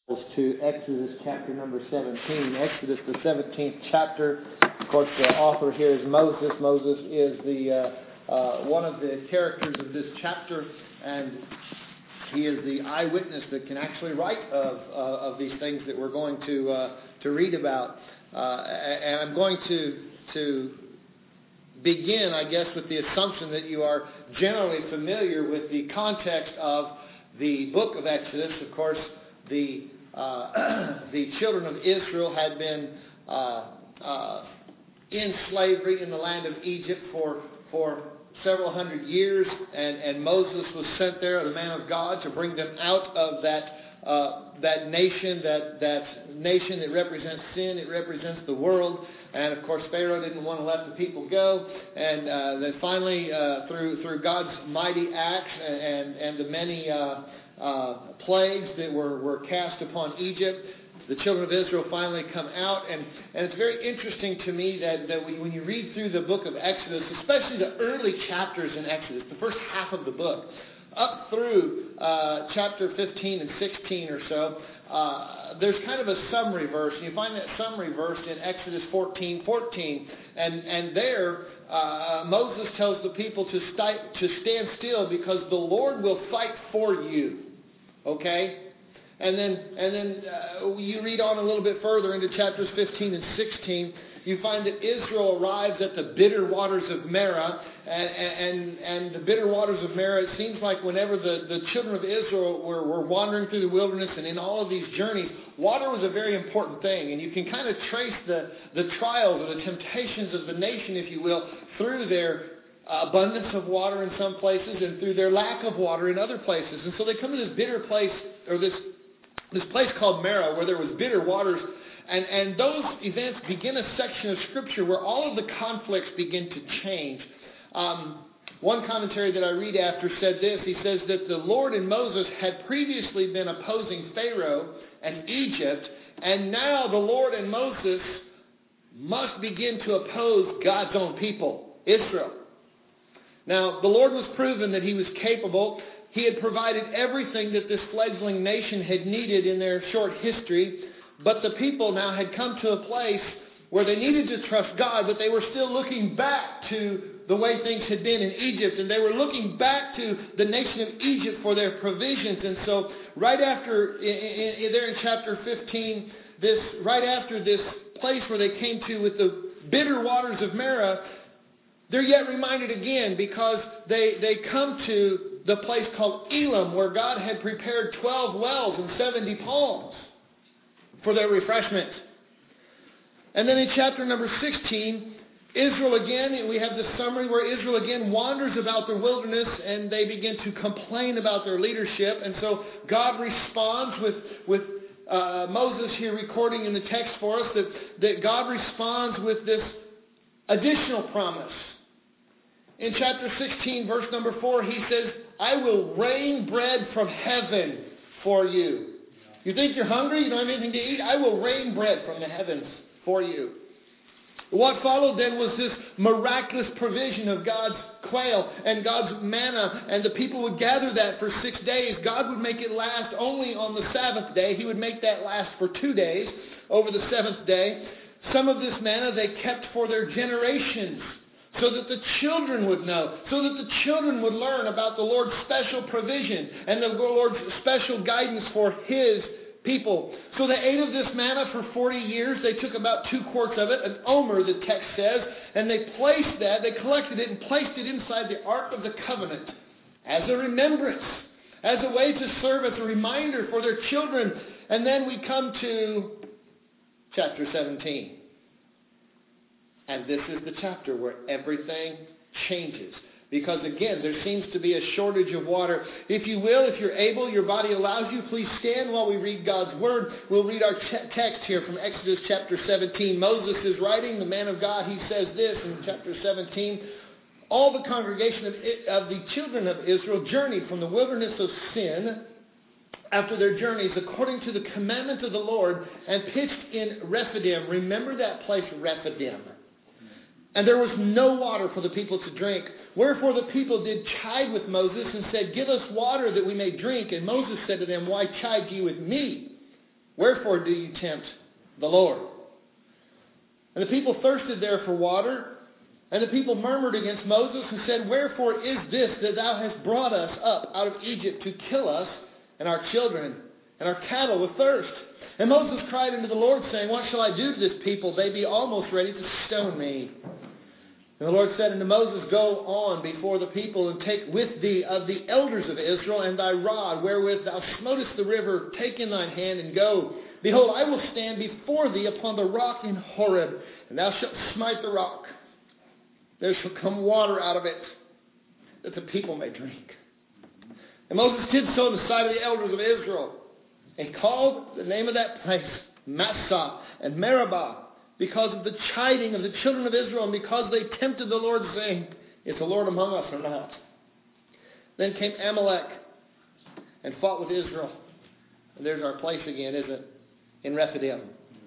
To Exodus chapter number 17. Exodus, the 17th chapter. Of course, the author here is Moses. Moses is the one of the characters of this chapter, and he is the eyewitness that can actually write of these things that we're going to read about. And I'm going to begin, I guess, with the assumption that you are generally familiar with the context of the book of Exodus. Of course, the children of Israel had been in slavery in the land of Egypt for several hundred years, and Moses was sent there, the man of God, to bring them out of that nation, that nation that represents sin. It represents the world. And of course, Pharaoh didn't want to let the people go. And then finally, through God's mighty acts and the many plagues that were cast upon Egypt, the children of Israel finally come out. And it's very interesting to me that when you read through the book of Exodus, especially the early chapters in Exodus, the first half of the book, up through chapter 15 and 16 or so, there's kind of a summary verse. And you find that summary verse in Exodus 14:14. And there, Moses tells the people to stand still because the Lord will fight for you. Okay? And then you read on a little bit further into chapters 15 and 16. You find that Israel arrives at the bitter waters of Marah, and the bitter waters of Marah, it seems like whenever the children of Israel were wandering through the wilderness and in all of these journeys, water was a very important thing. And you can kind of trace the trials or the temptations of the nation, if you will, through their abundance of water in some places and through their lack of water in other places. And so they come to this bitter place, or this place called Marah, where there was bitter waters. And those events begin a section of Scripture where all of the conflicts begin to change. One commentary that I read after said this. He says that the Lord and Moses had previously been opposing Pharaoh and Egypt, and now the Lord and Moses must begin to oppose God's own people, Israel. Now, the Lord was proven that He was capable. He had provided everything that this fledgling nation had needed in their short history. But the people now had come to a place where they needed to trust God, but they were still looking back to the way things had been in Egypt. And they were looking back to the nation of Egypt for their provisions. And so right after, there in chapter 15, right after this place where they came to with the bitter waters of Marah, they're yet reminded again because they come to the place called Elim, where God had prepared 12 wells and 70 palms for their refreshment. And then in chapter number 16, Israel again, we have this summary where Israel again wanders about the wilderness and they begin to complain about their leadership. And so God responds with Moses here recording in the text for us that God responds with this additional promise. In chapter 16, verse number 4, he says, I will rain bread from heaven for you. You think you're hungry? You don't have anything to eat? I will rain bread from the heavens for you. What followed then was this miraculous provision of God's quail and God's manna, and the people would gather that for 6 days. God would make it last only on the Sabbath day. He would make that last for 2 days over the seventh day. Some of this manna they kept for their generations, so that the children would know, so that the children would learn about the Lord's special provision and the Lord's special guidance for His people. So they ate of this manna for 40 years. They took about 2 quarts of it, an omer, the text says, and they collected it and placed it inside the Ark of the Covenant as a remembrance, as a way to serve as a reminder for their children. And then we come to chapter 17. And this is the chapter where everything changes. Because again, there seems to be a shortage of water. If you will, if you're able, your body allows you, please stand while we read God's Word. We'll read our text here from Exodus chapter 17. Moses is writing, the man of God. He says this in chapter 17. All the congregation of the children of Israel journeyed from the wilderness of Sin after their journeys according to the commandment of the Lord and pitched in Rephidim. Remember that place, Rephidim. And there was no water for the people to drink. Wherefore the people did chide with Moses and said, Give us water that we may drink. And Moses said to them, Why chide ye with me? Wherefore do you tempt the Lord? And the people thirsted there for water. And the people murmured against Moses and said, Wherefore is this that thou hast brought us up out of Egypt to kill us and our children and our cattle with thirst? And Moses cried unto the Lord, saying, What shall I do to this people? They be almost ready to stone me. And the Lord said unto Moses, Go on before the people, and take with thee of the elders of Israel, and thy rod, wherewith thou smotest the river, take in thine hand, and go. Behold, I will stand before thee upon the rock in Horeb, and thou shalt smite the rock. There shall come water out of it, that the people may drink. And Moses did so in the sight of the elders of Israel. And he called the name of that place Massah and Meribah, because of the chiding of the children of Israel, and because they tempted the Lord, saying, Is the Lord among us or not? Then came Amalek and fought with Israel. And there's our place again, isn't it? In Rephidim.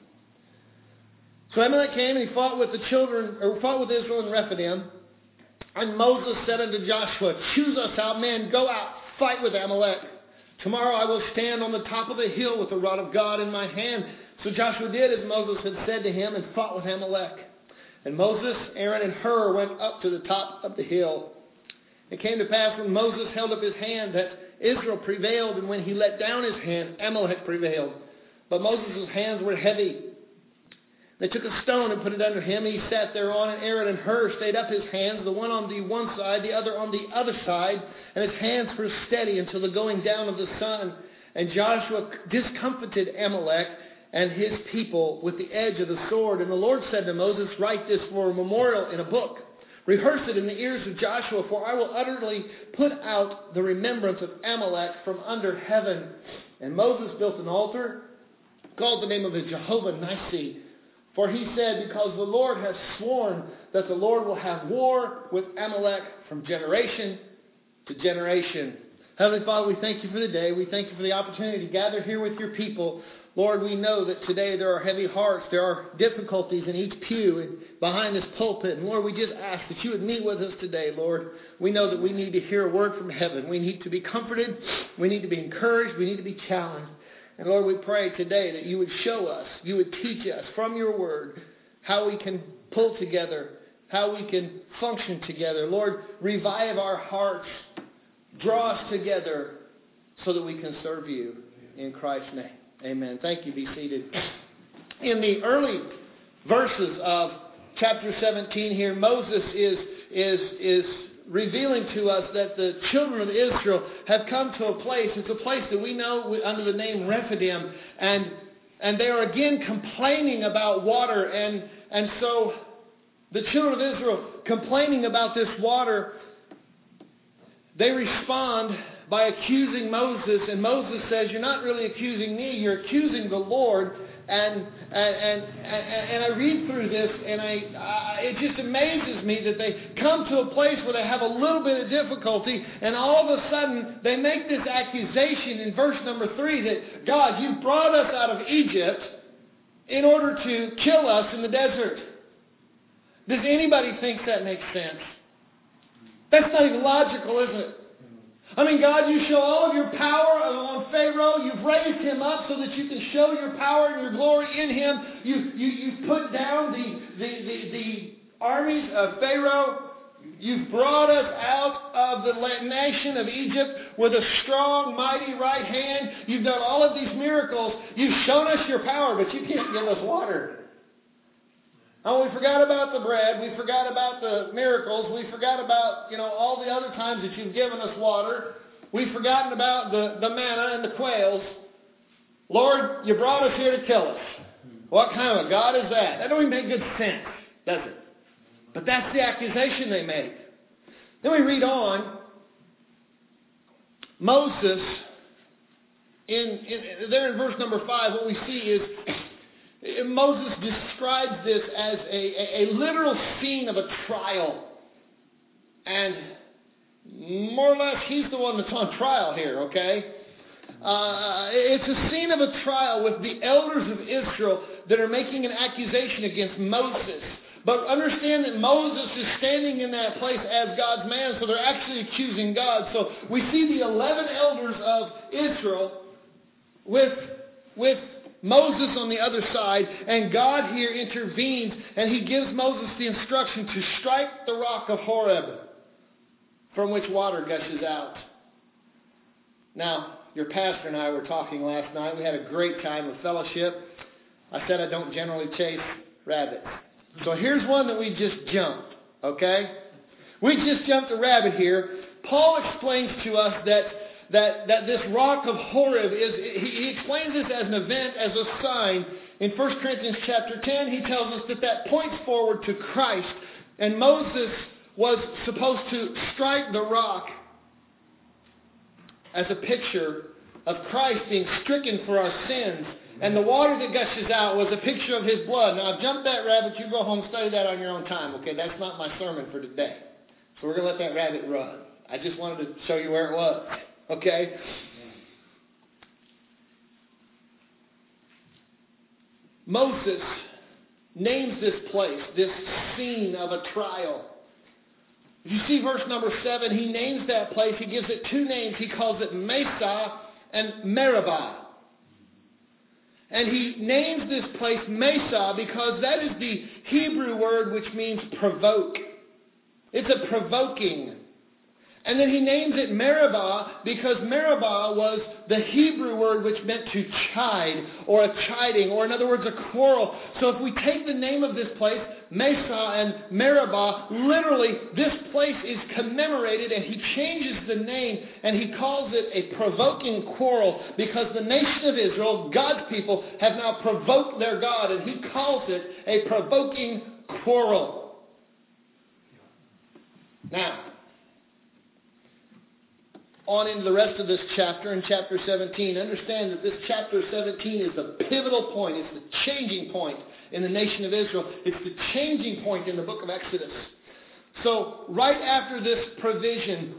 So Amalek came and he fought with fought with Israel in Rephidim. And Moses said unto Joshua, Choose us out men, go out, fight with Amalek. Tomorrow I will stand on the top of the hill with the rod of God in my hand. So Joshua did as Moses had said to him, and fought with Amalek. And Moses, Aaron, and Hur went up to the top of the hill. It came to pass when Moses held up his hand that Israel prevailed, and when he let down his hand, Amalek prevailed. But Moses' hands were heavy. They took a stone and put it under him. He sat thereon, and Aaron and Hur stayed up his hands, the one on the one side, the other on the other side, and his hands were steady until the going down of the sun. And Joshua discomfited Amalek and his people with the edge of the sword. And the Lord said to Moses, Write this for a memorial in a book. Rehearse it in the ears of Joshua, for I will utterly put out the remembrance of Amalek from under heaven. And Moses built an altar, called the name of it Jehovah Nissi. For he said, Because the Lord has sworn that the Lord will have war with Amalek from generation to generation. Heavenly Father, we thank you for the day. We thank you for the opportunity to gather here with your people. Lord, we know that today there are heavy hearts. There are difficulties in each pew and behind this pulpit. And Lord, we just ask that you would meet with us today, Lord. We know that we need to hear a word from heaven. We need to be comforted. We need to be encouraged. We need to be challenged. And Lord, we pray today that you would show us, you would teach us from your word how we can pull together, how we can function together. Lord, revive our hearts. Draw us together so that we can serve you in Christ's name. Amen. Thank you. Be seated. In the early verses of chapter 17 here, Moses is revealing to us that the children of Israel have come to a place. It's a place that we know under the name Rephidim, and they are again complaining about water, and so the children of Israel complaining about this water, they respond by accusing Moses, and Moses says, You're not really accusing me, you're accusing the Lord. And I read through this, and it just amazes me that they come to a place where they have a little bit of difficulty, and all of a sudden they make this accusation in verse number 3 that, God, you brought us out of Egypt in order to kill us in the desert. Does anybody think that makes sense? That's not even logical, isn't it? I mean, God, you show all of your power on Pharaoh. You've raised him up so that you can show your power and your glory in him. You've put down the armies of Pharaoh. You've brought us out of the nation of Egypt with a strong, mighty right hand. You've done all of these miracles. You've shown us your power, but you can't give us water. Oh, we forgot about the bread. We forgot about the miracles. We forgot about, all the other times that you've given us water. We've forgotten about the manna and the quails. Lord, you brought us here to kill us. What kind of a God is that? That don't even make good sense, does it? But that's the accusation they make. Then we read on. Moses, there in verse number 5, what we see is Moses describes this as a literal scene of a trial. And more or less, he's the one that's on trial here, okay? It's a scene of a trial with the elders of Israel that are making an accusation against Moses. But understand that Moses is standing in that place as God's man, so they're actually accusing God. So we see the 11 elders of Israel with Moses on the other side, and God here intervenes, and he gives Moses the instruction to strike the rock of Horeb, from which water gushes out. Now, your pastor and I were talking last night. We had a great time of fellowship. I said I don't generally chase rabbits. So here's one that we just jumped, okay? We just jumped a rabbit here. Paul explains to us that this rock of Horeb he explains this as an event, as a sign. In 1 Corinthians chapter 10, he tells us that points forward to Christ. And Moses was supposed to strike the rock as a picture of Christ being stricken for our sins. And the water that gushes out was a picture of his blood. Now, I've jumped that rabbit. You go home and study that on your own time, okay? That's not my sermon for today. So we're going to let that rabbit run. I just wanted to show you where it was, okay? Moses names this place, this scene of a trial. If you see verse number 7, he names that place. He gives it two names. He calls it Mesa and Meribah. And he names this place Mesa because that is the Hebrew word which means provoke. It's a provoking. And then he names it Meribah because Meribah was the Hebrew word which meant to chide or a chiding, or in other words a quarrel. So if we take the name of this place, Mesa and Meribah, literally this place is commemorated, and he changes the name and he calls it a provoking quarrel because the nation of Israel, God's people, have now provoked their God, and he calls it a provoking quarrel. Now, on into the rest of this chapter, in chapter 17. Understand that this chapter 17 is the pivotal point. It's the changing point in the nation of Israel. It's the changing point in the book of Exodus. So right after this provision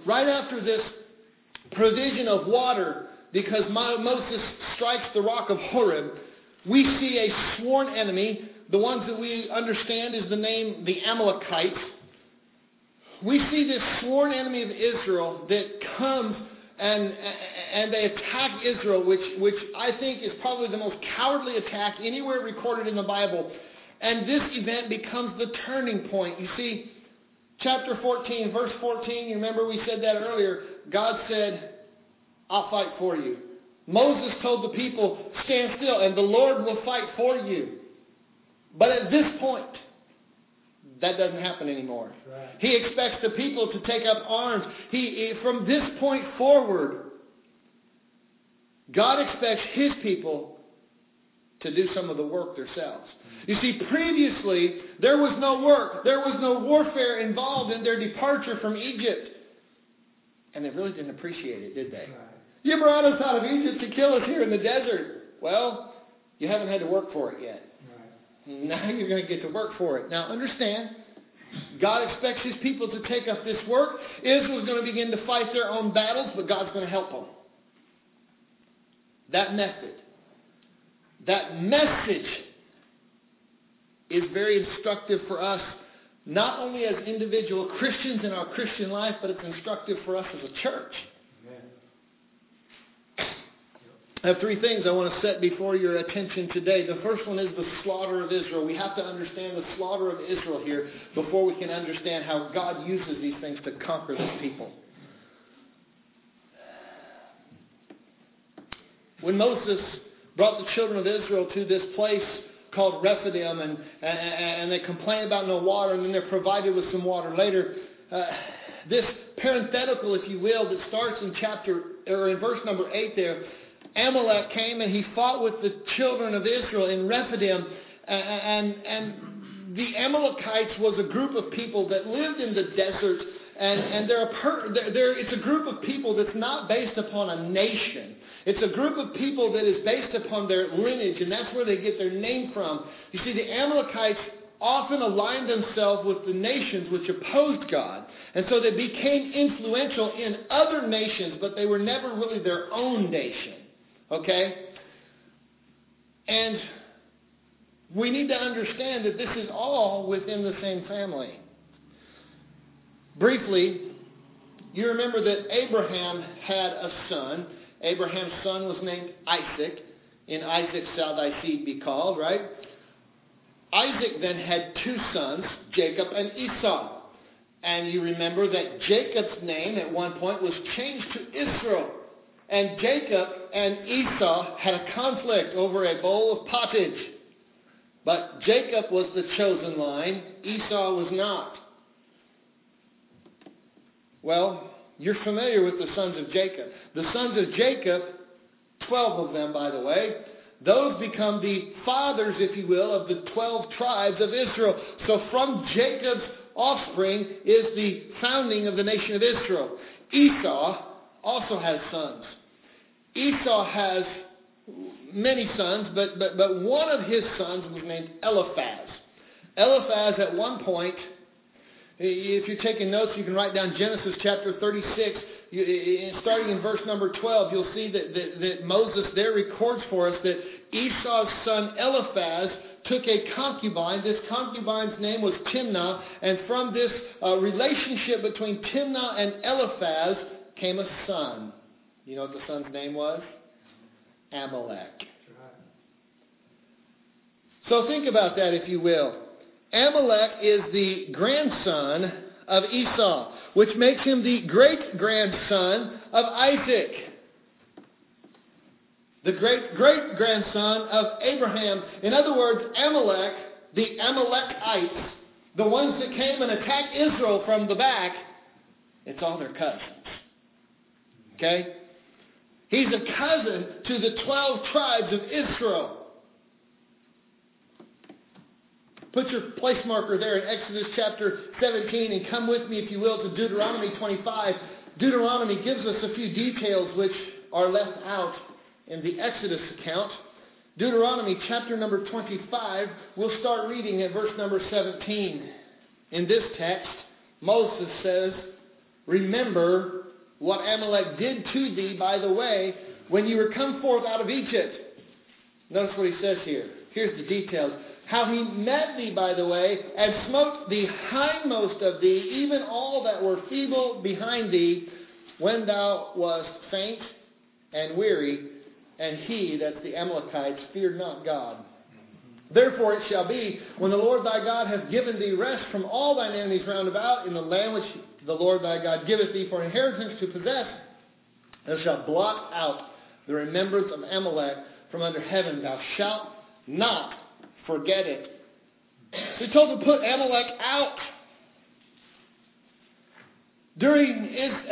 of water, because Moses strikes the rock of Horeb, we see a sworn enemy. The ones that we understand is the name the Amalekites. We see this sworn enemy of Israel that comes and they attack Israel, which I think is probably the most cowardly attack anywhere recorded in the Bible. And this event becomes the turning point. You see, chapter 14, verse 14, you remember we said that earlier. God said, I'll fight for you. Moses told the people, stand still, and the Lord will fight for you. But at this point, that doesn't happen anymore. Right. He expects the people to take up arms. From this point forward, God expects his people to do some of the work themselves. You see, previously, there was no work. There was no warfare involved in their departure from Egypt. And they really didn't appreciate it, did they? Right. You brought us out of Egypt to kill us here in the desert. Well, you haven't had to work for it yet. Now you're going to get to work for it. Now understand, God expects his people to take up this work. Israel's going to begin to fight their own battles, but God's going to help them. That method, that message is very instructive for us, not only as individual Christians in our Christian life, but it's instructive for us as a church. I have three things I want to set before your attention today. The first one is the slaughter of Israel. We have to understand the slaughter of Israel here before we can understand how God uses these things to conquer this people. When Moses brought the children of Israel to this place called Rephidim, and they complain about no water, and then they're provided with some water later, this parenthetical, if you will, that starts in verse number 8 there, Amalek came and he fought with the children of Israel in Rephidim, and the Amalekites was a group of people that lived in the desert, and it's a group of people that's not based upon a nation. It's a group of people that is based upon their lineage, and that's where they get their name from. You see, the Amalekites often aligned themselves with the nations which opposed God, and so they became influential in other nations, but they were never really their own nation. Okay? And we need to understand that this is all within the same family. Briefly, you remember that Abraham had a son. Abraham's son was named Isaac. In Isaac shall thy seed be called, right? Isaac then had two sons, Jacob and Esau. And you remember that Jacob's name at one point was changed to Israel. And Jacob and Esau had a conflict over a bowl of pottage. But Jacob was the chosen line. Esau was not. Well, you're familiar with the sons of Jacob. The sons of Jacob, 12 of them, by the way, those become the fathers, if you will, of the 12 tribes of Israel. So from Jacob's offspring is the founding of the nation of Israel. Esau also has sons. Esau has many sons, but one of his sons was named Eliphaz. Eliphaz at one point, if you're taking notes, you can write down Genesis chapter 36. Starting in verse number 12, you'll see that Moses there records for us that Esau's son Eliphaz took a concubine. This concubine's name was Timnah, and from this relationship between Timnah and Eliphaz came a son. You know what the son's name was? Amalek. So think about that, if you will. Amalek is the grandson of Esau, which makes him the great-grandson of Isaac, the great-great-grandson of Abraham. In other words, Amalek, the Amalekites, the ones that came and attacked Israel from the back, it's all their cousins. Okay? He's a cousin to the 12 tribes of Israel. Put your place marker there in Exodus chapter 17 and come with me, if you will, to Deuteronomy 25. Deuteronomy gives us a few details which are left out in the Exodus account. Deuteronomy chapter number 25, we'll start reading at verse number 17. In this text, Moses says, "Remember what Amalek did to thee by the way when you were come forth out of Egypt." Notice what he says here. Here's the details. "How he met thee by the way, and smote the hindmost of thee, even all that were feeble behind thee, when thou wast faint and weary, and he," that's the Amalekites, "feared not God. Therefore it shall be, when the Lord thy God hath given thee rest from all thine enemies round about, in the land which the Lord thy God giveth thee for inheritance to possess, thou shalt blot out the remembrance of Amalek from under heaven. Thou shalt not forget it." So he told them to put Amalek out. During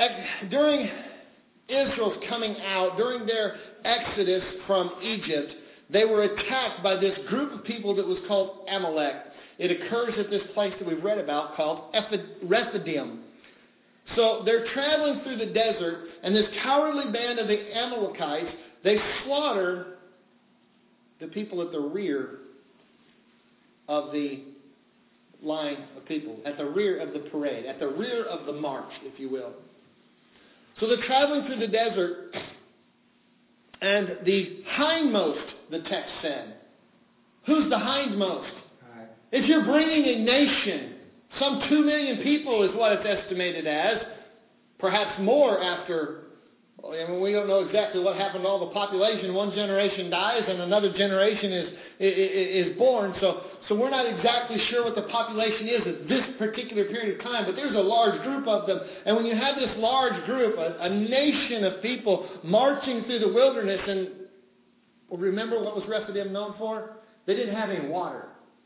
Israel's coming out, during their exodus from Egypt, they were attacked by this group of people that was called Amalek. It occurs at this place that we've read about called Rephidim. So they're traveling through the desert, and this cowardly band of the Amalekites, they slaughter the people at the rear of the line of people, at the rear of the parade, at the rear of the march, if you will. So they're traveling through the desert, and the hindmost, the text said. Who's the hindmost? Right. If you're bringing a nation, some 2 million people is what it's estimated as, perhaps more after. We don't know exactly what happened to all the population. One generation dies and another generation is born. So we're not exactly sure what the population is at this particular period of time. But there's a large group of them. And when you have this large group, a nation of people marching through the wilderness, and remember what was Rephidim known for? They didn't have any water.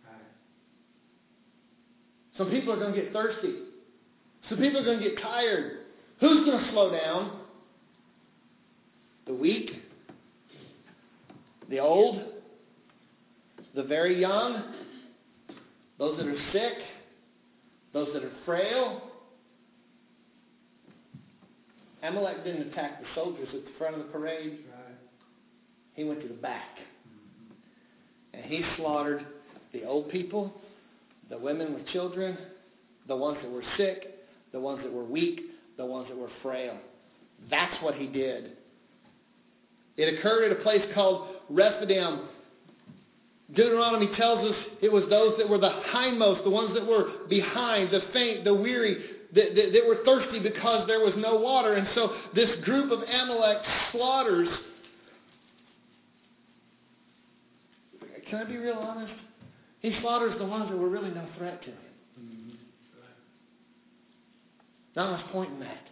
Some people are going to get thirsty. Some people are going to get tired. Who's going to slow down? The weak, the old, the very young, those that are sick, those that are frail. Amalek didn't attack the soldiers at the front of the parade. Right. He went to the back. And he slaughtered the old people, the women with children, the ones that were sick, the ones that were weak, the ones that were frail. That's what he did. It occurred at a place called Rephidim. Deuteronomy tells us it was those that were the hindmost, the ones that were behind, the faint, the weary, that were thirsty because there was no water. And so this group of Amalek slaughters can I be real honest? He slaughters the ones that were really no threat to him. Not much point in that.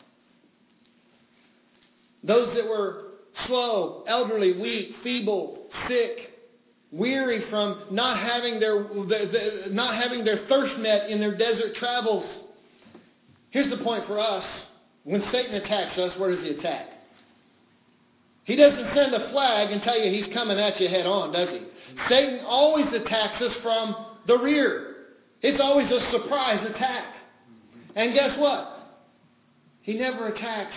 Those that were slow, elderly, weak, feeble, sick, weary from not having their thirst met in their desert travels. Here's the point for us. When Satan attacks us, where does he attack? He doesn't send a flag and tell you he's coming at you head on, does he? Satan always attacks us from the rear. It's always a surprise attack. And guess what? He never attacks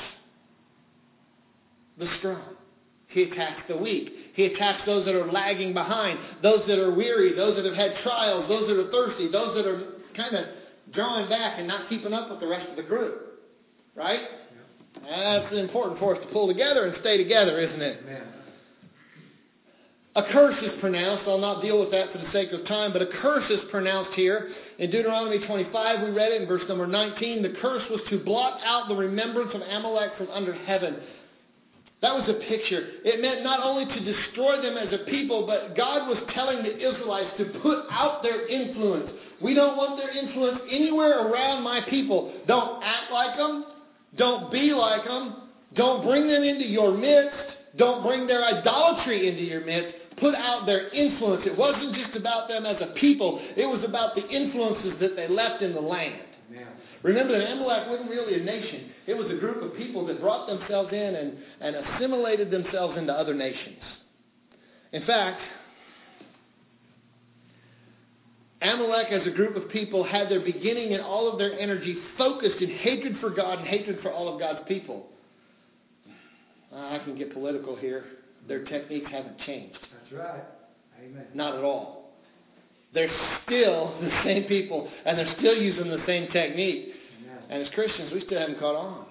the strong. He attacks the weak. He attacks those that are lagging behind, those that are weary, those that have had trials, those that are thirsty, those that are kind of drawing back and not keeping up with the rest of the group. Right? Yeah. That's important for us to pull together and stay together, isn't it? Amen. A curse is pronounced. I'll not deal with that for the sake of time, but a curse is pronounced here. In Deuteronomy 25, we read it in verse number 19. The curse was to blot out the remembrance of Amalek from under heaven. That was a picture. It meant not only to destroy them as a people, but God was telling the Israelites to put out their influence. We don't want their influence anywhere around my people. Don't act like them. Don't be like them. Don't bring them into your midst. Don't bring their idolatry into your midst. Put out their influence. It wasn't just about them as a people. It was about the influences that they left in the land. Amen. Remember that Amalek wasn't really a nation. It was a group of people that brought themselves in and assimilated themselves into other nations. In fact, Amalek as a group of people had their beginning and all of their energy focused in hatred for God and hatred for all of God's people. I can get political here. Their techniques haven't changed. That's right. Amen. Not at all. They're still the same people, and they're still using the same technique. Amen. And as Christians, we still haven't caught on.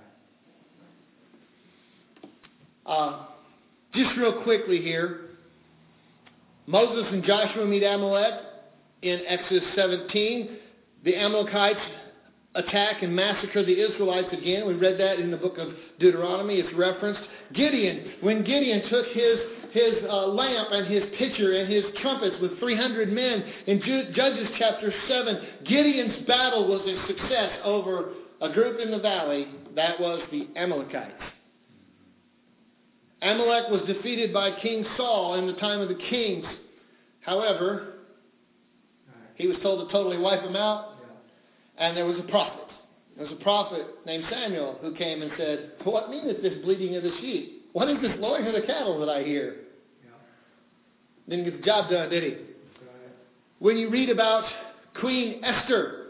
Right. Just real quickly here, Moses and Joshua meet Amalek in Exodus 17. The Amalekites attack and massacre the Israelites again. We read that in the book of Deuteronomy. It's referenced. Gideon, when Gideon took his lamp and his pitcher and his trumpets with 300 men in Judges chapter 7, Gideon's battle was a success over a group in the valley. That was the Amalekites. Amalek was defeated by King Saul in the time of the kings. However, he was told to totally wipe them out. And there was a prophet. There was a prophet named Samuel who came and said, "What meaneth this bleating of the sheep? What is this lowing of the cattle that I hear?" Yeah. Didn't get the job done, did he? Right. When you read about Queen Esther,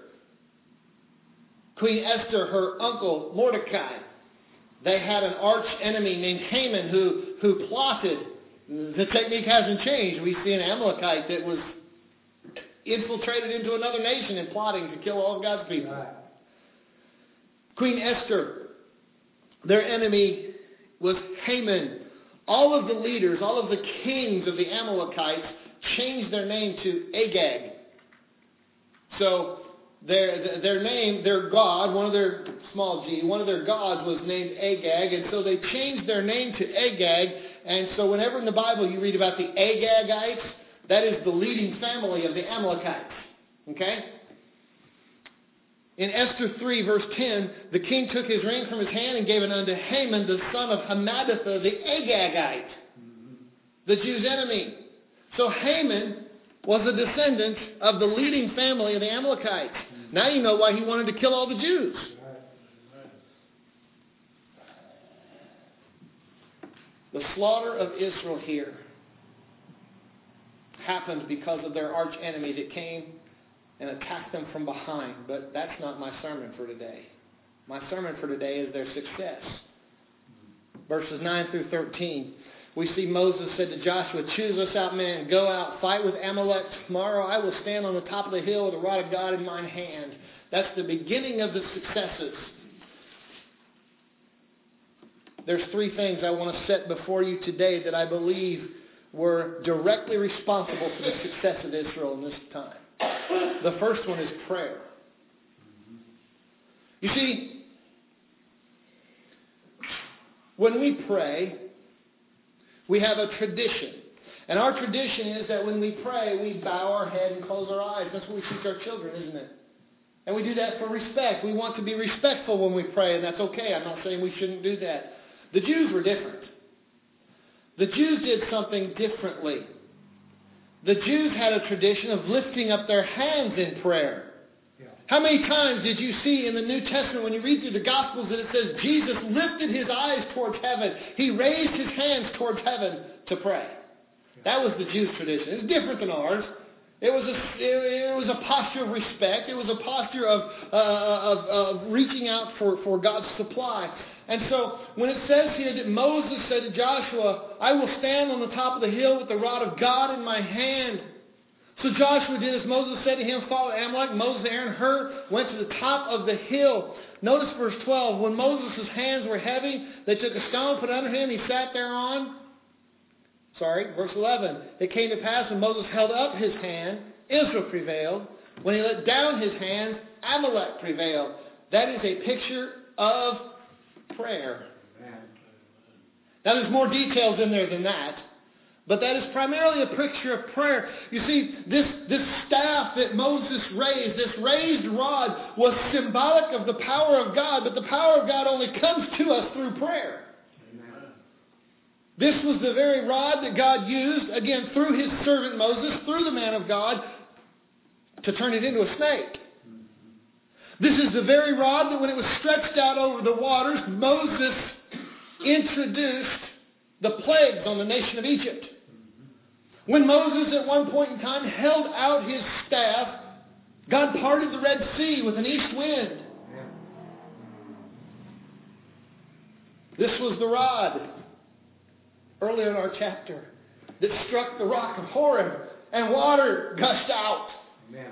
her uncle Mordecai, they had an arch enemy named Haman who plotted. The technique hasn't changed. We see an Amalekite that was infiltrated into another nation and plotting to kill all of God's people. Right. Queen Esther, their enemy was Haman. All of the leaders, all of the kings of the Amalekites changed their name to Agag. So their name, their god, one of their gods was named Agag, and so they changed their name to Agag. And so whenever in the Bible you read about the Agagites, that is the leading family of the Amalekites. Okay? In Esther 3, verse 10, the king took his ring from his hand and gave it unto Haman, the son of Hammedatha, the Agagite, the Jews' enemy. So Haman was a descendant of the leading family of the Amalekites. Now you know why he wanted to kill all the Jews. The slaughter of Israel here happened because of their arch enemy that came and attacked them from behind. But that's not my sermon for today. My sermon for today is their success. Verses 9 through 13. We see Moses said to Joshua, "Choose us out men, go out, fight with Amalek. Tomorrow I will stand on the top of the hill with the rod of God in mine hand." That's the beginning of the successes. There's three things I want to set before you today that I believe were directly responsible for the success of Israel in this time. The first one is prayer. You see, when we pray, we have a tradition. And our tradition is that when we pray, we bow our head and close our eyes. That's what we teach our children, isn't it? And we do that for respect. We want to be respectful when we pray, and that's okay. I'm not saying we shouldn't do that. The Jews were different. The Jews did something differently. The Jews had a tradition of lifting up their hands in prayer. Yeah. How many times did you see in the New Testament when you read through the Gospels that it says Jesus lifted his eyes towards heaven. He raised his hands towards heaven to pray. That was the Jews' tradition. It's different than ours. It was a posture of respect. It was a posture of reaching out for God's supply. And so when it says here that Moses said to Joshua, I will stand on the top of the hill with the rod of God in my hand. So Joshua did as Moses said to him, followed Amalek. Moses, Aaron, Hur went to the top of the hill. Notice verse 12. When Moses' hands were heavy, they took a stone, put it under him. He sat thereon. Verse 11. It came to pass when Moses held up his hand, Israel prevailed. When he let down his hands, Amalek prevailed. That is a picture of prayer. Now there's more details in there than that. But that is primarily a picture of prayer. You see, this staff that Moses raised, this raised rod, was symbolic of the power of God. But the power of God only comes to us through prayer. This was the very rod that God used, again, through his servant Moses, through the man of God, to turn it into a snake. This is the very rod that when it was stretched out over the waters, Moses introduced the plagues on the nation of Egypt. When Moses at one point in time held out his staff, God parted the Red Sea with an east wind. This was the rod, earlier in our chapter, that struck the rock of Horeb and water gushed out. Amen.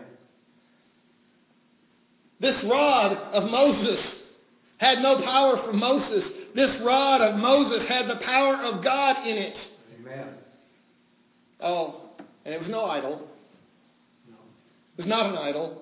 This rod of Moses had no power from Moses. This rod of Moses had the power of God in it. Amen. Oh, and it was no idol. No. It was not an idol.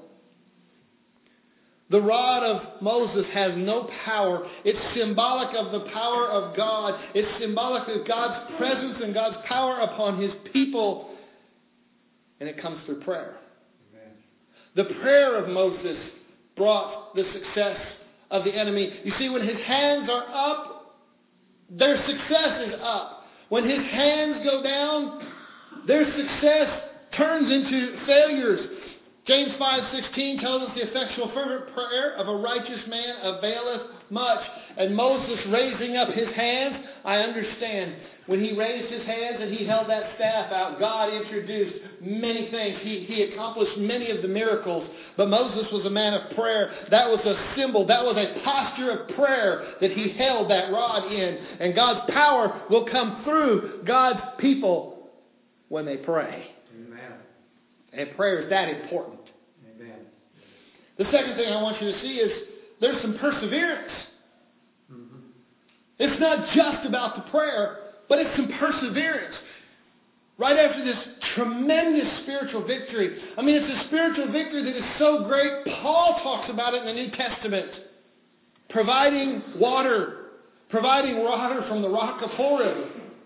The rod of Moses has no power. It's symbolic of the power of God. It's symbolic of God's presence and God's power upon his people. And it comes through prayer. Amen. The prayer of Moses brought the success of the enemy. You see, when his hands are up, their success is up. When his hands go down, their success turns into failures. James 5:16 tells us the effectual fervent prayer of a righteous man availeth much. And Moses raising up his hands, I understand. When he raised his hands and he held that staff out, God introduced many things. He accomplished many of the miracles. But Moses was a man of prayer. That was a symbol. That was a posture of prayer that he held that rod in. And God's power will come through God's people when they pray. Amen. And prayer is that important. Amen. The second thing I want you to see is there's some perseverance. Mm-hmm. It's not just about the prayer, but it's some perseverance. Right after this tremendous spiritual victory. I mean, it's a spiritual victory that is so great. Paul talks about it in the New Testament. Providing water from the rock of Horeb.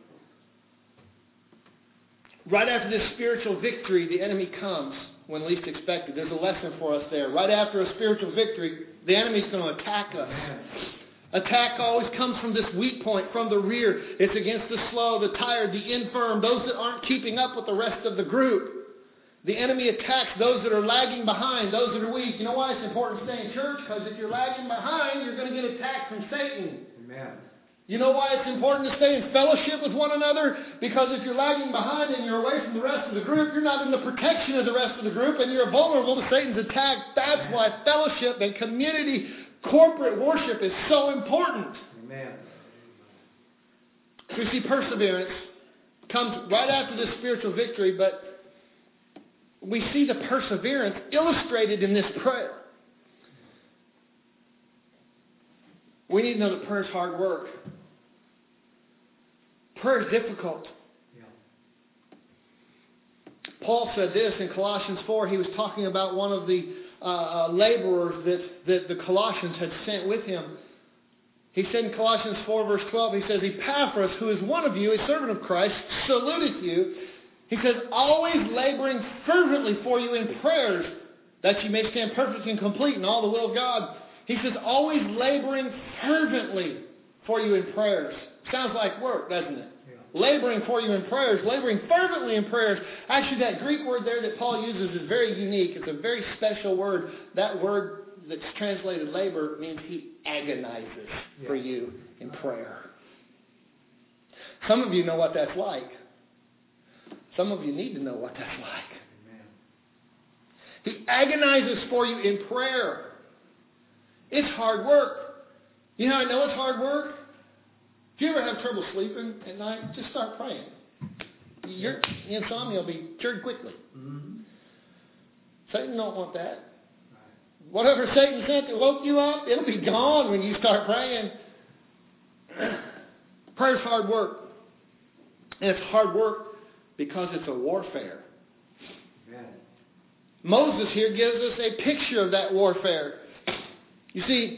Right after this spiritual victory, the enemy comes when least expected. There's a lesson for us there. Right after a spiritual victory, the enemy's going to attack us. Attack always comes from this weak point, from the rear. It's against the slow, the tired, the infirm, those that aren't keeping up with the rest of the group. The enemy attacks those that are lagging behind, those that are weak. You know why it's important to stay in church? Because if you're lagging behind, you're going to get attacked from Satan. Amen. You know why it's important to stay in fellowship with one another? Because if you're lagging behind and you're away from the rest of the group, you're not in the protection of the rest of the group and you're vulnerable to Satan's attack. That's why fellowship and community, corporate worship is so important. Amen. So you see, perseverance comes right after this spiritual victory, but we see the perseverance illustrated in this prayer. We need to know that prayer is hard work. Prayer is difficult. Yeah. Paul said this in Colossians 4. He was talking about one of the laborers that the Colossians had sent with him. He said in Colossians 4 verse 12, he says, Epaphras, who is one of you, a servant of Christ, saluteth you, He says, always laboring fervently for you in prayers, that you may stand perfect and complete in all the will of God. He says, always laboring fervently for you in prayers. Sounds like work, doesn't it? Yeah. Laboring for you in prayers, laboring fervently in prayers. Actually, that Greek word there that Paul uses is very unique. It's a very special word. That word that's translated labor means he agonizes for you in prayer. Some of you know what that's like. Some of you need to know what that's like. Amen. He agonizes for you in prayer. It's hard work. You know how I know it's hard work? If you ever have trouble sleeping at night, just start praying. Your insomnia will be cured quickly. Mm-hmm. Satan don't want that. Right. Whatever Satan sent that woke you up, it'll be gone when you start praying. Prayer's hard work. And it's hard work because it's a warfare. Amen. Moses here gives us a picture of that warfare. You see,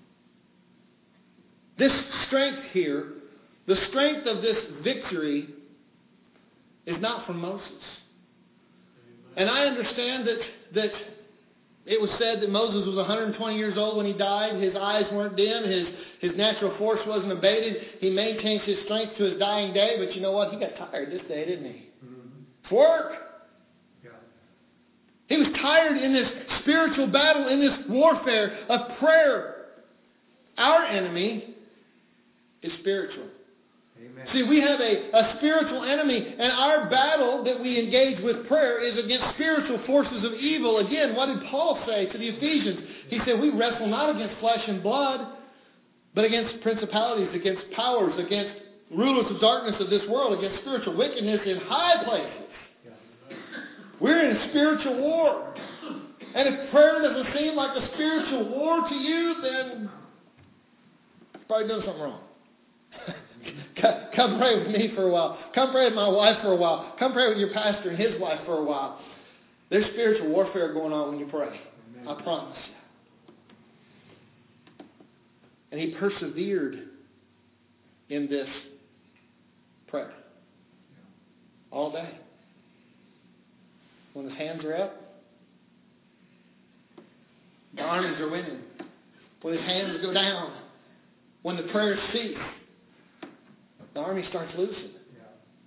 this strength here, the strength of this victory is not from Moses. And I understand that it was said that Moses was 120 years old when he died. His eyes weren't dim. His natural force wasn't abated. He maintained his strength to his dying day. But you know what? He got tired this day, didn't he? Mm-hmm. It's work. Yeah. He was tired in this spiritual battle, in this warfare of prayer. Our enemy is spiritual. Amen. See, we have a spiritual enemy, and our battle that we engage with prayer is against spiritual forces of evil. Again, what did Paul say to the Ephesians? He said, we wrestle not against flesh and blood, but against principalities, against powers, against rulers of darkness of this world, against spiritual wickedness in high places. We're in a spiritual war. And if prayer doesn't seem like a spiritual war to you, then you're probably doing something wrong. Come pray with me for a while. Come pray with my wife for a while. Come pray with your pastor and his wife for a while. There's spiritual warfare going on when you pray. Amen. I promise you. And he persevered in this prayer all day. When his hands are up, the armies are winning. When his hands go down, when the prayers cease, the army starts losing. Yeah.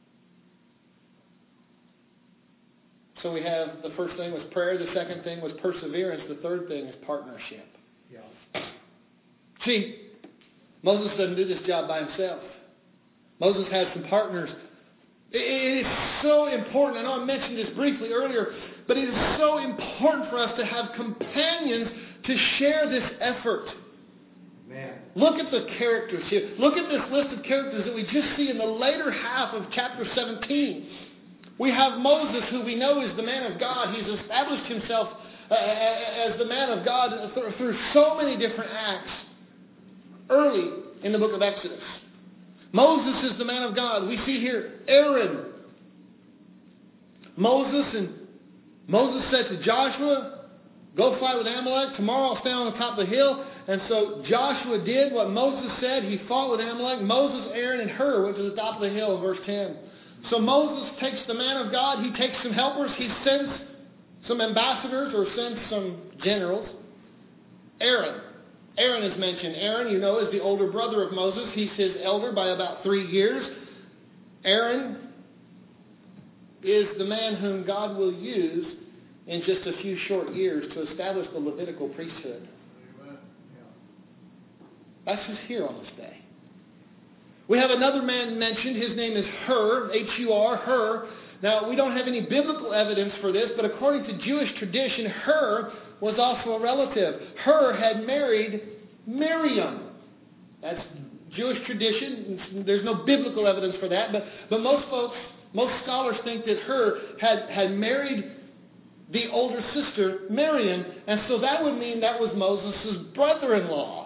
So we have the first thing was prayer. The second thing was perseverance. The third thing is partnership. Yeah. See, Moses doesn't do this job by himself. Moses has some partners. It is so important. I know I mentioned this briefly earlier, but it is so important for us to have companions to share this effort. Man. Look at the characters here. Look at this list of characters that we just see in the later half of chapter 17. We have Moses, who we know is the man of God. He's established himself as the man of God through so many different acts early in the book of Exodus. Moses is the man of God. We see here Aaron. Moses said to Joshua, go fight with Amalek. Tomorrow I'll stand on the top of the hill. And so Joshua did what Moses said. He fought with Amalek. Moses, Aaron, and Hur went to the top of the hill in verse 10. So Moses takes the man of God. He takes some helpers. He sends some ambassadors or sends some generals. Aaron is mentioned. Aaron, you know, is the older brother of Moses. He's his elder by about 3 years. Aaron is the man whom God will use in just a few short years to establish the Levitical priesthood. That's who's here on this day. We have another man mentioned. His name is Hur, H-U-R, Hur. Now, we don't have any biblical evidence for this, but according to Jewish tradition, Hur was also a relative. Hur had married Miriam. That's Jewish tradition. There's no biblical evidence for that, but most scholars think that Hur had married the older sister, Miriam, and so that would mean that was Moses' brother-in-law.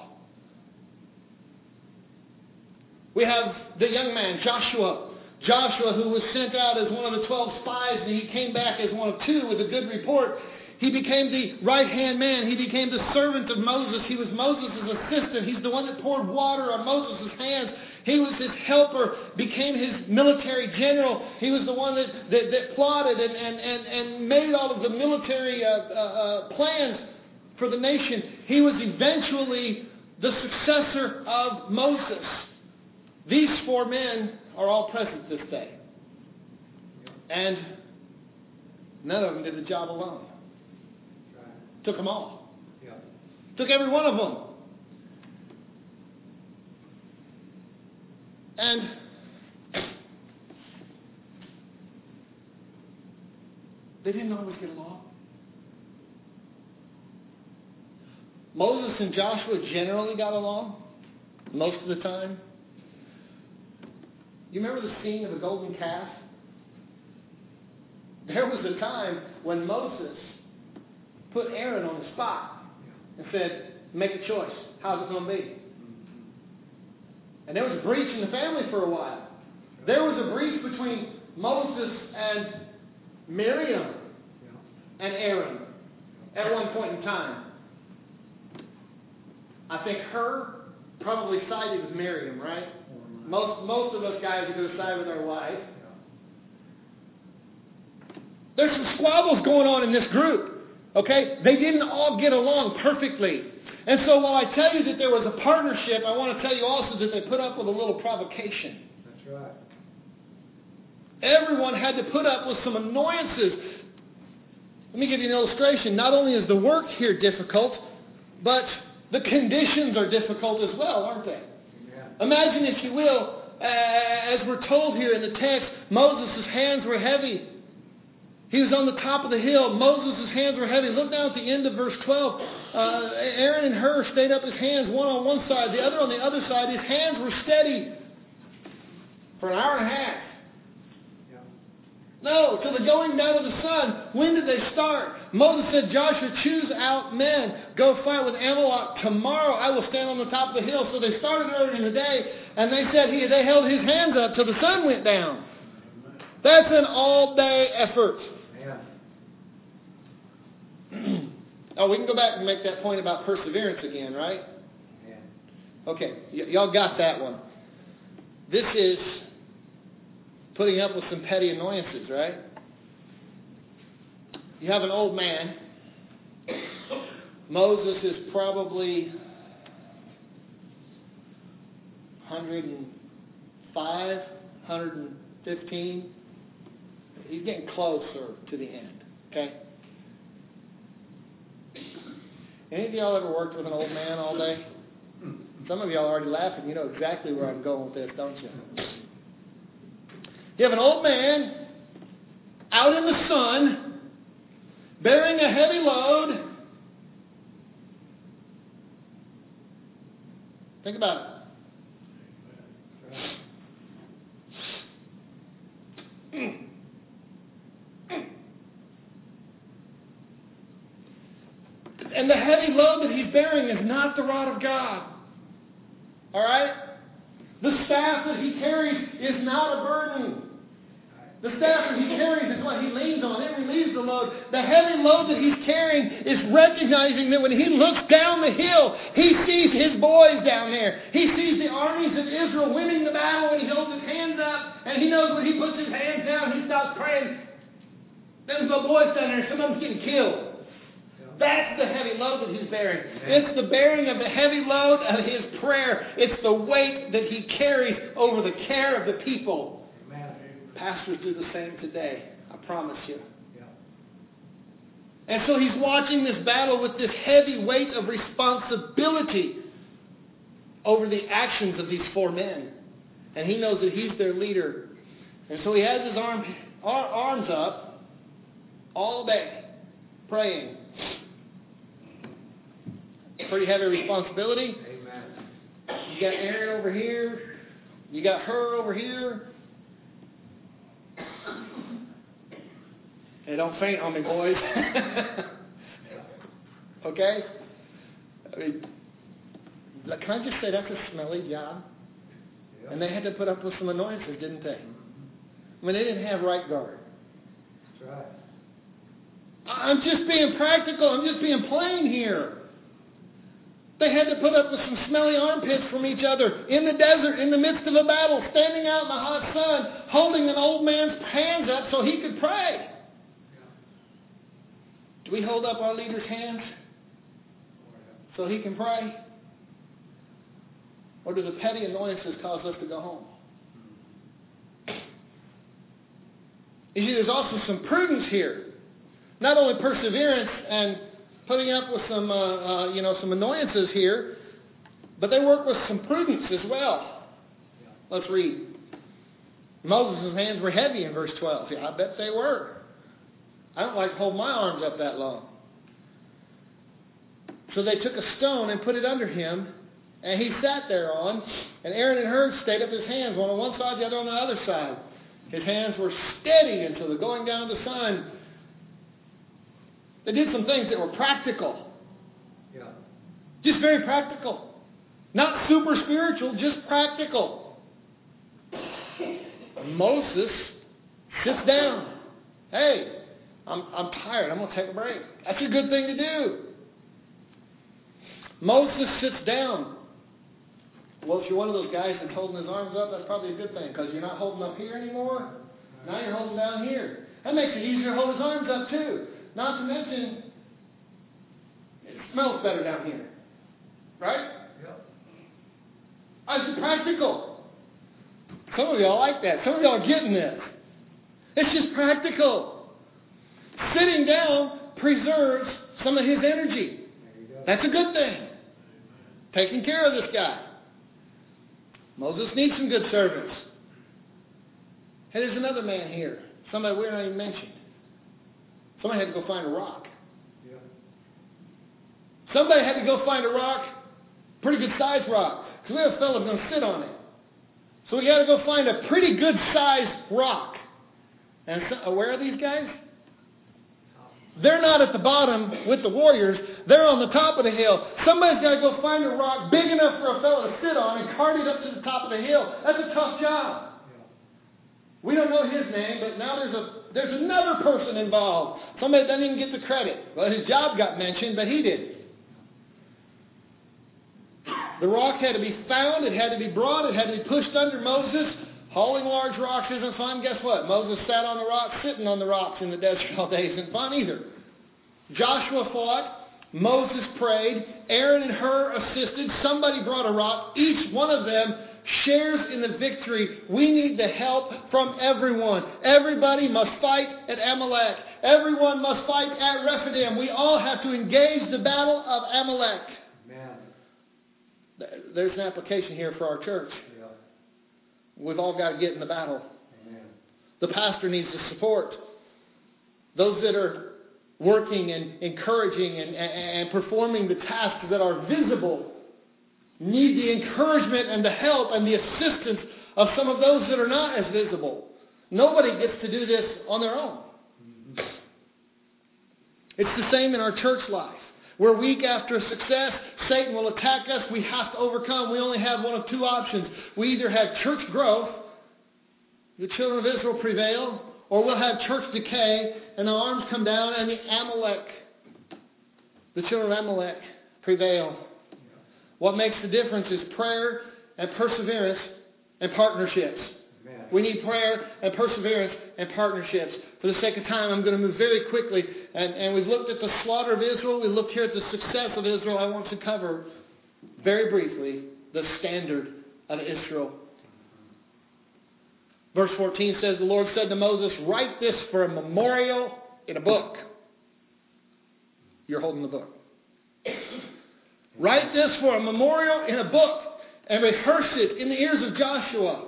We have the young man, Joshua, who was sent out as one of the 12 spies, and he came back as one of 2 with a good report. He became the right-hand man. He became the servant of Moses. He was Moses' assistant. He's the one that poured water on Moses' hands. He was his helper, became his military general. He was the one that plotted and made all of the military plans for the nation. He was eventually the successor of Moses. These four men are all present this day. And none of them did the job alone. Took them all. Took every one of them. And they didn't always get along. Moses and Joshua generally got along most of the time. You remember the scene of the golden calf? There was a time when Moses put Aaron on the spot and said, make a choice. How's it going to be? And there was a breach in the family for a while. There was a breach between Moses and Miriam and Aaron at one point in time. I think Hur probably sided with Miriam, right? Most of us guys are going to side with our wife. There's some squabbles going on in this group. Okay? They didn't all get along perfectly. And so while I tell you that there was a partnership, I want to tell you also that they put up with a little provocation. That's right. Everyone had to put up with some annoyances. Let me give you an illustration. Not only is the work here difficult, but the conditions are difficult as well, aren't they? Yeah. Imagine, if you will, as we're told here in the text, Moses' hands were heavy. He was on the top of the hill. Moses' hands were heavy. Look down at the end of verse 12. Aaron and Hur stayed up his hands, one on one side, the other on the other side. His hands were steady for an hour and a half. Yeah. No, till the going down of the sun. When did they start? Moses said, Joshua, choose out men. Go fight with Amalek. Tomorrow I will stand on the top of the hill. So they started early in the day, and they said they held his hands up till the sun went down. That's an all-day effort. Oh, we can go back and make that point about perseverance again, right? Yeah. Okay, y'all got that one. This is putting up with some petty annoyances, right? You have an old man. Moses is probably 105, 115. He's getting closer to the end, okay? Any of y'all ever worked with an old man all day? Some of y'all are already laughing. You know exactly where I'm going with this, don't you? You have an old man out in the sun, bearing a heavy load. Think about it. And the heavy load that he's bearing is not the rod of God. All right? The staff that he carries is not a burden. The staff that he carries is what he leans on. It relieves the load. The heavy load that he's carrying is recognizing that when he looks down the hill, he sees his boys down there. He sees the armies of Israel winning the battle, and he holds his hands up, and he knows when he puts his hands down, he stops praying. There's no boys down there. Some of them's getting killed. That's the heavy load that he's bearing. It's the bearing of the heavy load of his prayer. It's the weight that he carries over the care of the people. Amen. Pastors do the same today, I promise you. Yeah. And so he's watching this battle with this heavy weight of responsibility over the actions of these four men. And he knows that he's their leader. And so he has his arms up all day praying. Pretty heavy responsibility. Amen. You got Aaron over here. You got her over here. Hey, don't faint on me, boys. Okay? I mean, can I just say that's a smelly job? Yeah. And they had to put up with some annoyances, didn't they? I mean, they didn't have right guard. That's right. I'm just being practical. I'm just being plain here. They had to put up with some smelly armpits from each other in the desert, in the midst of a battle, standing out in the hot sun, holding an old man's hands up so he could pray. Do we hold up our leader's hands so he can pray? Or do the petty annoyances cause us to go home? You see, there's also some prudence here. Not only perseverance and putting up with some annoyances here, but they work with some prudence as well. Let's read. Moses' hands were heavy in verse 12. Yeah, I bet they were. I don't like to hold my arms up that long. So they took a stone and put it under him, and he sat thereon, and Aaron and Hur stayed up his hands, one on one side, the other on the other side. His hands were steady until the going down of the sun. They did some things that were practical. Yeah. Just very practical. Not super spiritual, just practical. Moses sits down. Hey, I'm tired. I'm going to take a break. That's a good thing to do. Moses sits down. Well, if you're one of those guys that's holding his arms up, that's probably a good thing because you're not holding up here anymore. Now you're holding down here. That makes it easier to hold his arms up too. Not to mention, it smells better down here. Right? Yep. It's practical. Some of y'all like that. Some of y'all are getting this. It's just practical. Sitting down preserves some of his energy. There you go. That's a good thing. Taking care of this guy. Moses needs some good servants. Hey, there's another man here. Somebody we're not even mentioned. Somebody had to go find a rock. Yeah. Somebody had to go find a rock, pretty good sized rock, because we have a fellow going to sit on it. So we got to go find a pretty good sized rock. And so, where are these guys? They're not at the bottom with the warriors. They're on the top of the hill. Somebody's got to go find a rock big enough for a fellow to sit on and cart it up to the top of the hill. That's a tough job. We don't know his name, but now there's another person involved. Somebody doesn't even get the credit. Well, his job got mentioned, but he didn't. The rock had to be found. It had to be brought. It had to be pushed under Moses. Hauling large rocks isn't fun. Guess what? Moses sat on the rocks, sitting on the rocks in the desert all day isn't fun either. Joshua fought. Moses prayed. Aaron and Hur assisted. Somebody brought a rock. Each one of them shares in the victory. We need the help from everyone. Everybody must fight at Amalek. Everyone must fight at Rephidim. We all have to engage the battle of Amalek. Amen. There's an application here for our church. Yeah. We've all got to get in the battle. Amen. The pastor needs the support. Those that are working and encouraging and performing the tasks that are visible need the encouragement and the help and the assistance of some of those that are not as visible. Nobody gets to do this on their own. Mm-hmm. It's the same in our church life. We're weak after success. Satan will attack us. We have to overcome. We only have one of two options. We either have church growth, the children of Israel prevail, or we'll have church decay and the arms come down and the children of Amalek prevail. What makes the difference is prayer and perseverance and partnerships. Amen. We need prayer and perseverance and partnerships. For the sake of time, I'm going to move very quickly. And we've looked at the slaughter of Israel. We looked here at the success of Israel. I want to cover very briefly the standard of Israel. Verse 14 says, the Lord said to Moses, write this for a memorial in a book. You're holding the book. Write this for a memorial in a book and rehearse it in the ears of Joshua.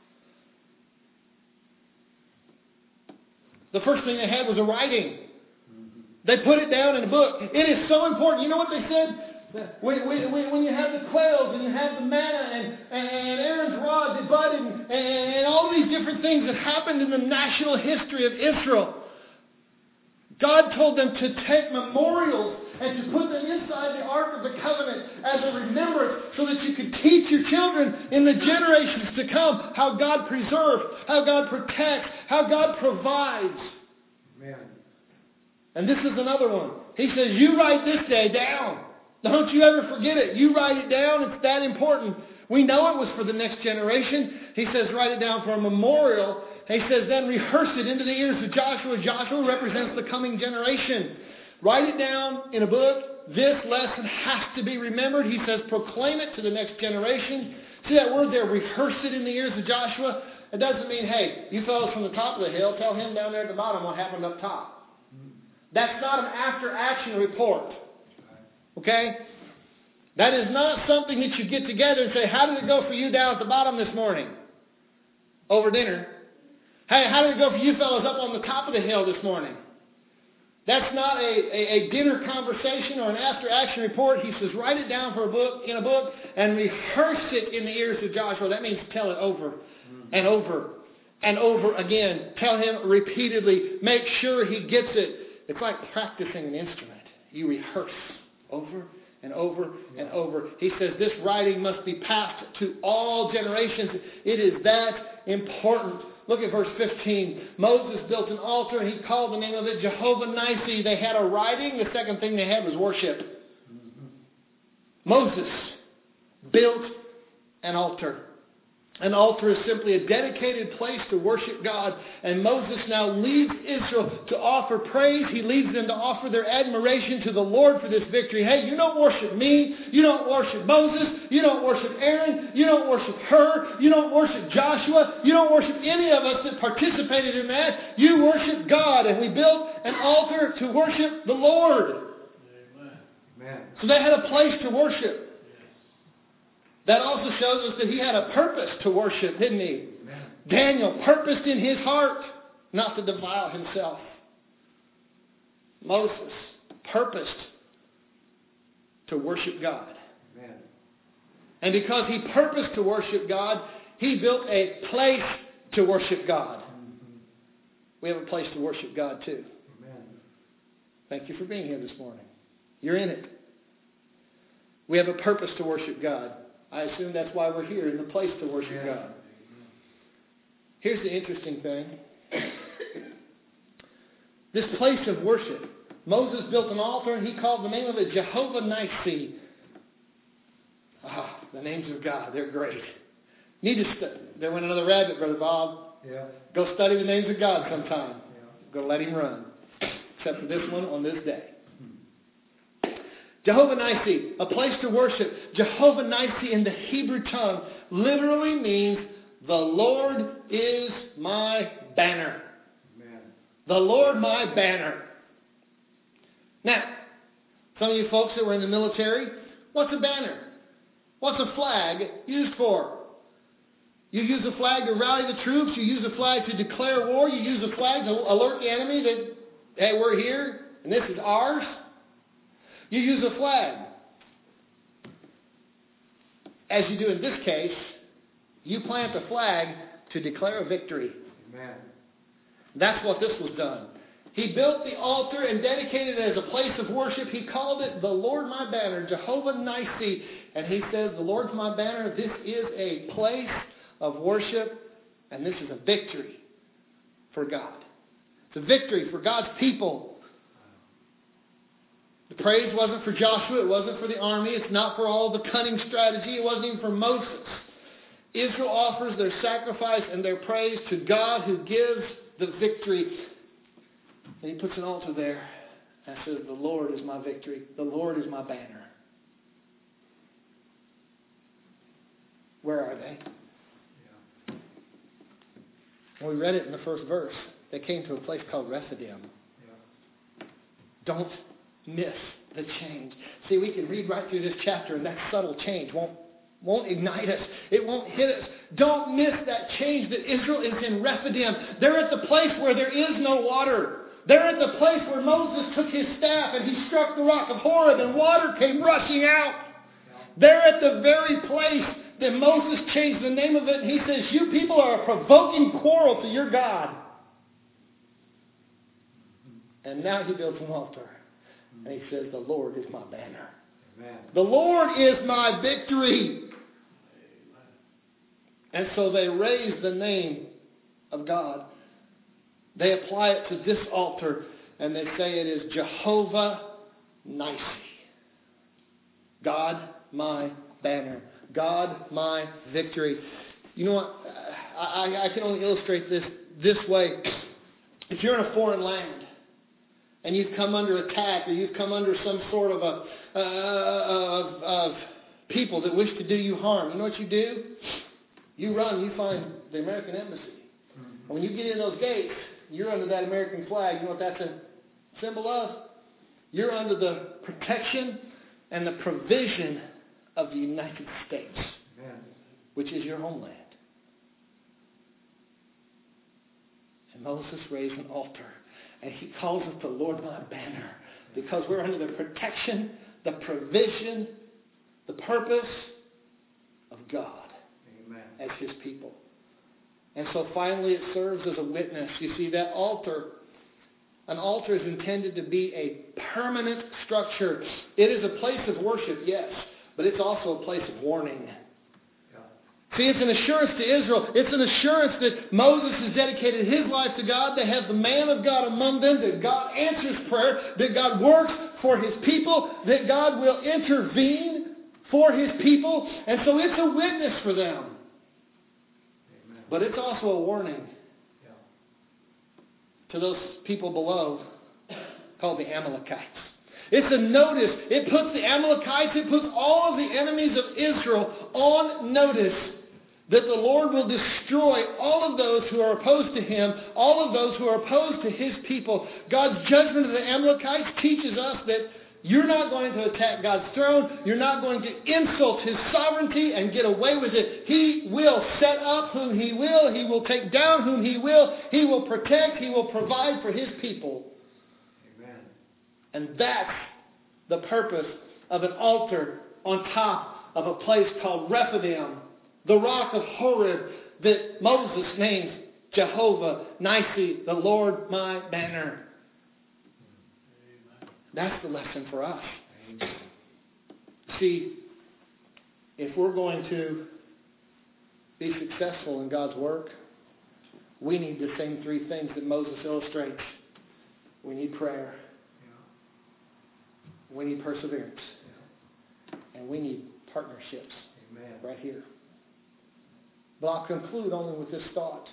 The first thing they had was a writing. They put it down in a book. It is so important. You know what they said? When you have the quails and you have the manna and Aaron's rod that budded and all these different things that happened in the national history of Israel, God told them to take memorials and to put them inside the Ark of the Covenant as a remembrance so that you could teach your children in the generations to come how God preserves, how God protects, how God provides. Amen. And this is another one. He says, you write this day down. Don't you ever forget it. You write it down. It's that important. We know it was for the next generation. He says, write it down for a memorial. He says, then rehearse it into the ears of Joshua. Joshua represents the coming generation. Write it down in a book. This lesson has to be remembered. He says, proclaim it to the next generation. See that word there, rehearse it in the ears of Joshua? It doesn't mean, hey, you fellows from the top of the hill, tell him down there at the bottom what happened up top. That's not an after-action report. Okay? That is not something that you get together and say, how did it go for you down at the bottom this morning? Over dinner. Hey, how did it go for you fellows up on the top of the hill this morning? That's not a dinner conversation or an after-action report. He says, write it down in a book and rehearse it in the ears of Joshua. That means tell it over and over and over again. Tell him repeatedly. Make sure he gets it. It's like practicing an instrument. You rehearse over and over and over. He says this writing must be passed to all generations. It is that important. Look at verse 15. Moses built an altar and he called the name of it Jehovah Nissi. They had a writing. The second thing they had was worship. Moses built an altar. An altar is simply a dedicated place to worship God. And Moses now leads Israel to offer praise. He leads them to offer their admiration to the Lord for this victory. Hey, you don't worship me. You don't worship Moses. You don't worship Aaron. You don't worship her. You don't worship Joshua. You don't worship any of us that participated in that. You worship God. And we built an altar to worship the Lord. Amen. So they had a place to worship. That also shows us that he had a purpose to worship, didn't he? Amen. Daniel purposed in his heart not to defile himself. Moses purposed to worship God. Amen. And because he purposed to worship God, he built a place to worship God. Mm-hmm. We have a place to worship God too. Amen. Thank you for being here this morning. You're in it. We have a purpose to worship God. I assume that's why we're here, in the place to worship God. Here's the interesting thing. This place of worship. Moses built an altar and he called the name of it Jehovah Nissi. The names of God, they're great. Need to study. There went another rabbit, Brother Bob. Yeah. Go study the names of God sometime. Yeah. Go let him run. Except for this one on this day. Jehovah Nissi, a place to worship. Jehovah Nissi in the Hebrew tongue literally means the Lord is my banner. Amen. The Lord my banner. Now, some of you folks that were in the military, what's a banner? What's a flag used for? You use a flag to rally the troops. You use a flag to declare war. You use a flag to alert the enemy that, hey, we're here and this is ours. You use a flag. As you do in this case, you plant a flag to declare a victory. Amen. That's what this was done. He built the altar and dedicated it as a place of worship. He called it the Lord my banner, Jehovah Nissi. And he says, the Lord's my banner. This is a place of worship, and this is a victory for God. It's a victory for God's people. The praise wasn't for Joshua. It wasn't for the army. It's not for all the cunning strategy. It wasn't even for Moses. Israel offers their sacrifice and their praise to God who gives the victory. And he puts an altar there and says, the Lord is my victory. The Lord is my banner. Where are they? Yeah. Well, we read it in the first verse. They came to a place called Rephidim. Yeah. Don't miss the change. See, we can read right through this chapter and that subtle change won't ignite us. It won't hit us. Don't miss that change that Israel is in Rephidim. They're at the place where there is no water. They're at the place where Moses took his staff and he struck the rock of Horeb and water came rushing out. They're at the very place that Moses changed the name of it and he says, you people are a provoking quarrel to your God. And now he builds an altar. And he says, the Lord is my banner. Amen. The Lord is my victory. Amen. And so they raise the name of God. They apply it to this altar. and they say it is Jehovah Nissi. God, my banner. God, my victory. You know what? I can only illustrate this way. If you're in a foreign land and you've come under attack, or you've come under some sort of of people that wish to do you harm, you know what you do? You run. You find the American embassy. And when you get in those gates, you're under that American flag. You know what that's a symbol of? You're under the protection and the provision of the United States, Amen. which is your homeland. And Moses raised an altar, and he calls it the Lord my banner, because we're under the protection, the provision, the purpose of God. Amen. As his people. And so finally it serves as a witness. You see, that altar, an altar is intended to be a permanent structure. It is a place of worship, yes, but it's also a place of warning. See, it's an assurance to Israel. It's an assurance that Moses has dedicated his life to God. They have the man of God among them, that God answers prayer, that God works for his people, that God will intervene for his people. And so it's a witness for them. Amen. But it's also a warning to those people below called the Amalekites. It's a notice. It puts the Amalekites, it puts all of the enemies of Israel on notice that the Lord will destroy all of those who are opposed to him, all of those who are opposed to his people. God's judgment of the Amalekites teaches us that you're not going to attack God's throne. You're not going to insult his sovereignty and get away with it. He will set up whom he will. He will take down whom he will. He will protect. He will provide for his people. Amen. And that's the purpose of an altar on top of a place called Rephidim, the rock of Horeb, that Moses names Jehovah Nissi, the Lord my banner. That's the lesson for us. See, if we're going to be successful in God's work, we need the same three things that Moses illustrates. We need prayer. We need perseverance. And we need partnerships. Amen. Right here. But I'll conclude only with this thought.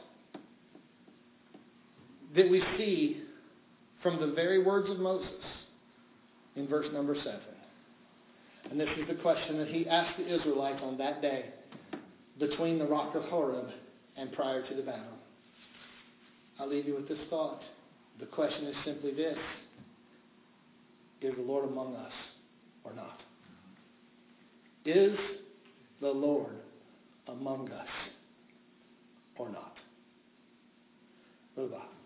That we see from the very words of Moses in verse number 7. And this is the question that he asked the Israelites on that day between the rock of Horeb and prior to the battle. I'll leave you with this thought. The question is simply this: is the Lord among us or not? Is the Lord among us or not? What about?